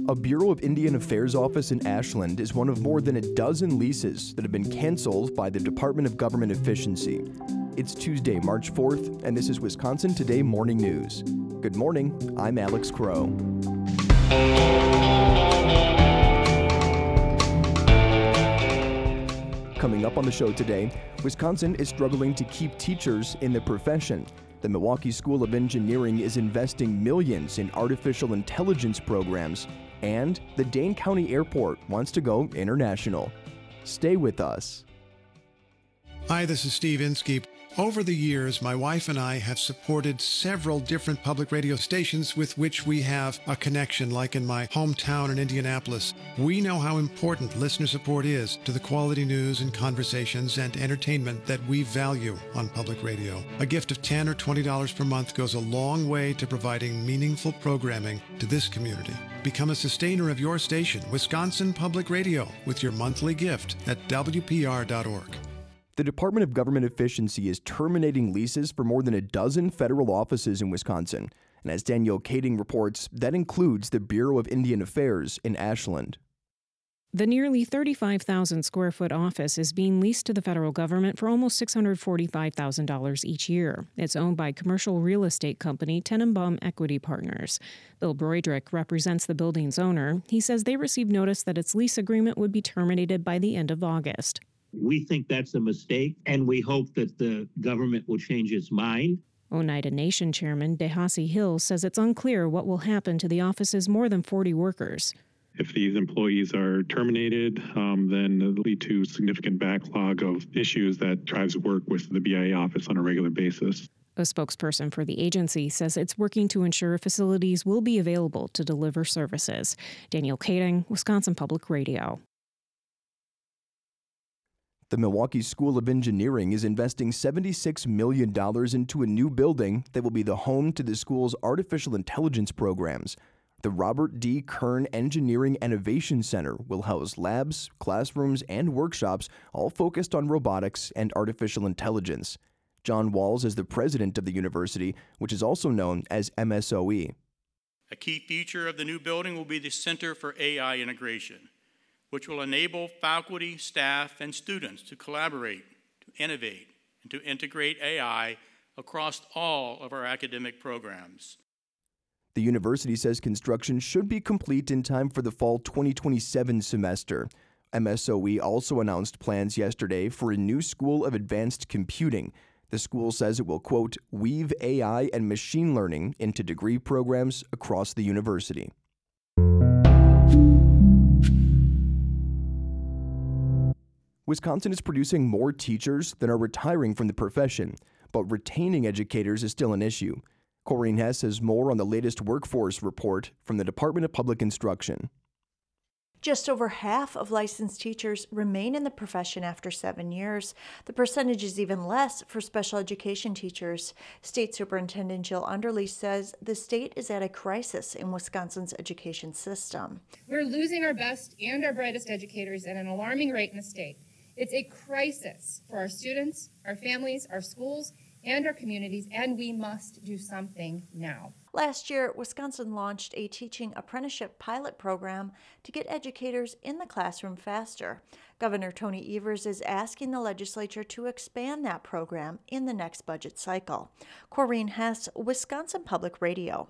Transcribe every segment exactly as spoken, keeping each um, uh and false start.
A Bureau of Indian Affairs office in Ashland is one of more than a dozen leases that have been canceled by the Department of Government Efficiency. It's Tuesday, March fourth, and this is Wisconsin Today Morning News. Good morning, I'm Alex Crow. Coming up on the show today, Wisconsin is struggling to keep teachers in the profession. The Milwaukee School of Engineering is investing millions in artificial intelligence programs, and the Dane County Airport wants to go international. Stay with us. Hi, this is Steve Inskeep. Over the years, my wife and I have supported several different public radio stations with which we have a connection, like in my hometown in Indianapolis. We know how important listener support is to the quality news and conversations and entertainment that we value on public radio. A gift of ten dollars or twenty dollars per month goes a long way to providing meaningful programming to this community. Become a sustainer of your station, Wisconsin Public Radio, with your monthly gift at W P R dot org. The Department of Government Efficiency is terminating leases for more than a dozen federal offices in Wisconsin. And as Danielle Kading reports, that includes the Bureau of Indian Affairs in Ashland. The nearly thirty-five thousand square foot office is being leased to the federal government for almost six hundred forty-five thousand dollars each year. It's owned by commercial real estate company Tenenbaum Equity Partners. Bill Broidrick represents the building's owner. He says they received notice that its lease agreement would be terminated by the end of August. We think that's a mistake, and we hope that the government will change its mind. Oneida Nation Chairman Dehasi Hill says it's unclear what will happen to the office's more than forty workers. If these employees are terminated, um, then it'll lead to a significant backlog of issues that drives work with the B I A office on a regular basis. A spokesperson for the agency says it's working to ensure facilities will be available to deliver services. Danielle Kading, Wisconsin Public Radio. The Milwaukee School of Engineering is investing seventy-six million dollars into a new building that will be the home to the school's artificial intelligence programs. The Robert D. Kern Engineering Innovation Center will house labs, classrooms, and workshops, all focused on robotics and artificial intelligence. John Walls is the president of the university, which is also known as M S O E. A key feature of the new building will be the Center for A I Integration, which will enable faculty, staff, and students to collaborate, to innovate, and to integrate A I across all of our academic programs. The university says construction should be complete in time for the fall twenty twenty-seven semester. M S O E also announced plans yesterday for a new school of advanced computing. The school says it will, quote, weave A I and machine learning into degree programs across the university. Wisconsin is producing more teachers than are retiring from the profession, but retaining educators is still an issue. Corrine Hess has more on the latest workforce report from the Department of Public Instruction. Just over half of licensed teachers remain in the profession after seven years. The percentage is even less for special education teachers. State Superintendent Jill Underly says the state is at a crisis in Wisconsin's education system. We're losing our best and our brightest educators at an alarming rate in the state. It's a crisis for our students, our families, our schools, and our communities, and we must do something now. Last year, Wisconsin launched a teaching apprenticeship pilot program to get educators in the classroom faster. Governor Tony Evers is asking the legislature to expand that program in the next budget cycle. Corrine Hess, Wisconsin Public Radio.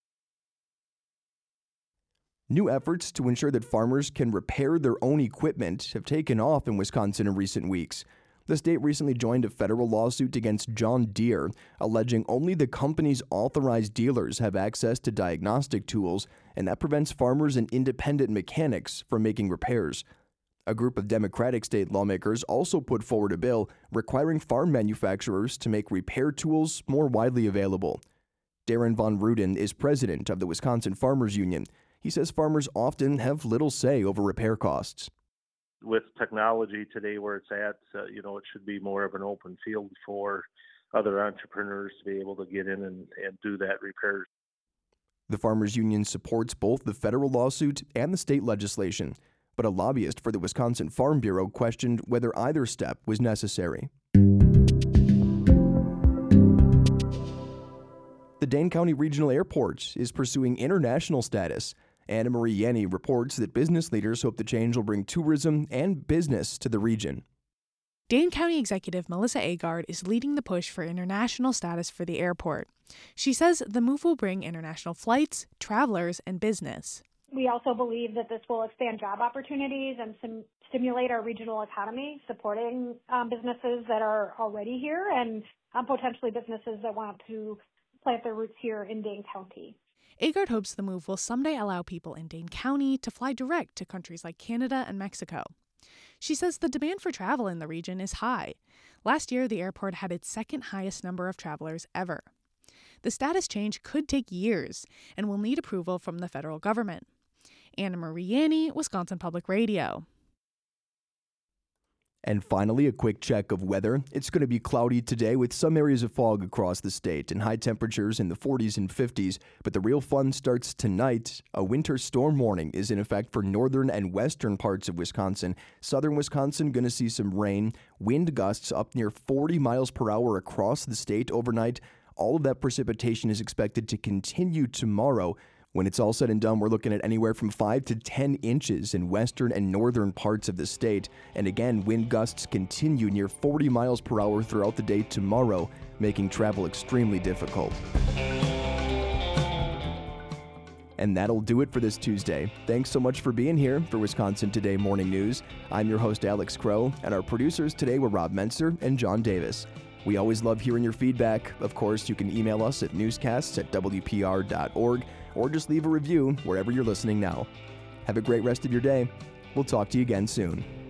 New efforts to ensure that farmers can repair their own equipment have taken off in Wisconsin in recent weeks. The state recently joined a federal lawsuit against John Deere, alleging only the company's authorized dealers have access to diagnostic tools, and that prevents farmers and independent mechanics from making repairs. A group of Democratic state lawmakers also put forward a bill requiring farm manufacturers to make repair tools more widely available. Darren Von Ruden is president of the Wisconsin Farmers Union. He says farmers often have little say over repair costs. With technology today where it's at, uh, you know, it should be more of an open field for other entrepreneurs to be able to get in and, and do that repair. The Farmers Union supports both the federal lawsuit and the state legislation, but a lobbyist for the Wisconsin Farm Bureau questioned whether either step was necessary. The Dane County Regional Airport is pursuing international status. Anna Marie Yanni reports that business leaders hope the change will bring tourism and business to the region. Dane County Executive Melissa Agard is leading the push for international status for the airport. She says the move will bring international flights, travelers, and business. We also believe that this will expand job opportunities and sim- stimulate our regional economy, supporting um, businesses that are already here and um, potentially businesses that want to plant their roots here in Dane County. Agard hopes the move will someday allow people in Dane County to fly direct to countries like Canada and Mexico. She says the demand for travel in the region is high. Last year, the airport had its second highest number of travelers ever. The status change could take years and will need approval from the federal government. Anna Marie Yanni, Wisconsin Public Radio. And finally, a quick check of weather. It's going to be cloudy today with some areas of fog across the state and high temperatures in the forties and fifties. But the real fun starts tonight. A winter storm warning is in effect for northern and western parts of Wisconsin. Southern Wisconsin going to see some rain, wind gusts up near forty miles per hour across the state overnight. All of that precipitation is expected to continue tomorrow. When it's all said and done, we're looking at anywhere from five to ten inches in western and northern parts of the state. And again, wind gusts continue near forty miles per hour throughout the day tomorrow, making travel extremely difficult. And that'll do it for this Tuesday. Thanks so much for being here for Wisconsin Today Morning News. I'm your host, Alex Crow, and our producers today were Rob Menser and John Davis. We always love hearing your feedback. Of course, you can email us at newscasts at w p r dot org or just leave a review wherever you're listening now. Have a great rest of your day. We'll talk to you again soon.